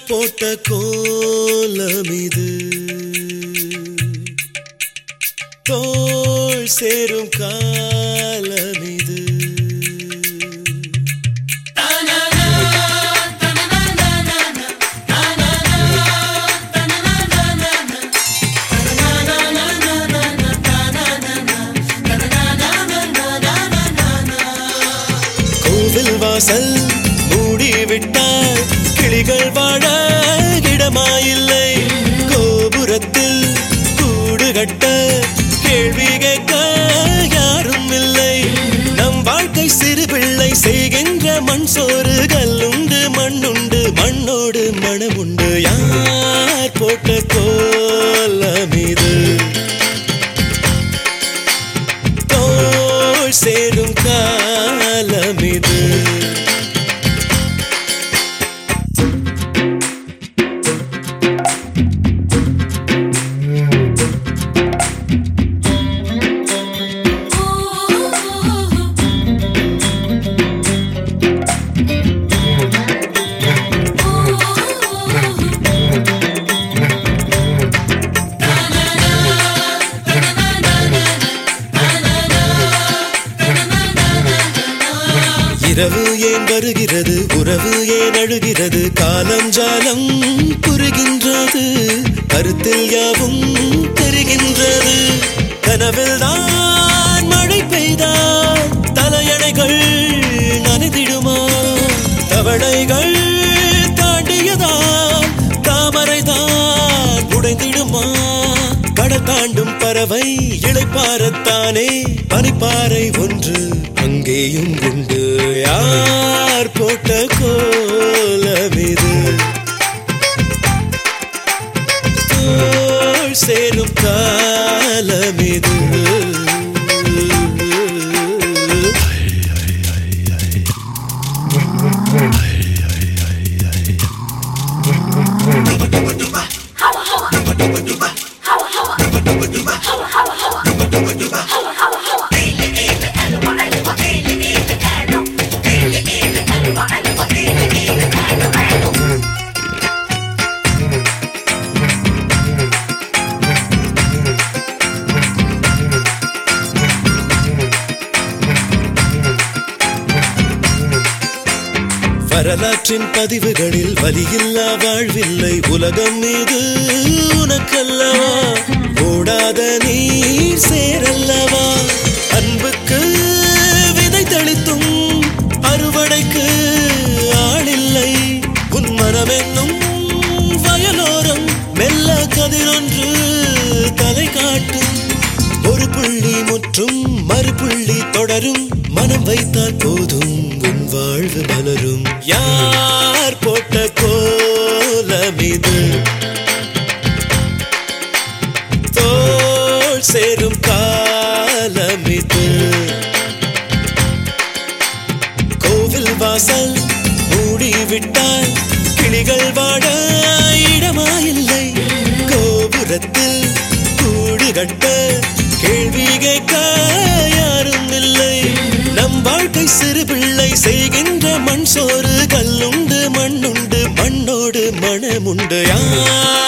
போட்ட கோலம் இது தோள் சேரும் காலம் இது கோவில் வாசல் மூடிவிட்டால் கிளிகள் வாழ இடமாயில்லை கோபுரத்தில் கூடு கட்ட கேள்வி கேட்க யாரும் இல்லை நம் வாழ்க்கை சிறு பிள்ளை செய்கின்ற மண் சோறு கல்லுண்டு மண்ணுண்டு மண்ணோடு மனமுண்டு யார் போட்ட கோலம் இது தோள் சேரும் காலம் இது இரவு ஏன் வருகிறது உறவு ஏன் அழுகிறது காலம் ஜாலம் புரிகின்றது கருத்தில் யாவும் தெரிகின்றது கனவில் தான் மழை பெய்தால் தலையணைகள் நனைந்திடுமா தவளைகள் தாண்டியதால் தாமரைதான் உடைந்திடுமா கடல் தாண்டும் பறவை இளைப்பாறத்தானே பனிப்பாறை ஒன்று அங்கேயும் உண்டு யார் போட்ட கோலம் இது தோள் சேரும் காலம் இது வரலாற்றின் பதிவுகளில் வலியில்லா வாழ்வில்லை உலகம் மீது உனக்கல்லவா ஓடாத நீர் சேரல்லவா அன்புக்கு விதை தெளித்தும் அறுவடைக்கு ஆளில்லை உன் மனம் என்னும் வயலோரம் மெல்ல கதிரொன்று தலை காட்டும் ஒரு புள்ளி முற்றும் மறுபுள்ளி தொடரும் மனம் வைத்தால் போதும் உன் வாழ்வு மலரும் யார் போட்ட கோலம் இது தோள் சேரும் காலம் இது கோவில் வாசல் மூடிவிட்டால் கிளிகள் வாட இடமாயில்லை கோபுரத்தில் கூடு கட்ட கேள்வி கேட்க யாரும் இல்லை நம் வாழ்க்கை சிறு பிள்ளை செய்கின்ற மண் சோறு கல்லுண்டு மண்ணுண்டு மண்ணோடு மனமுண்டு யார்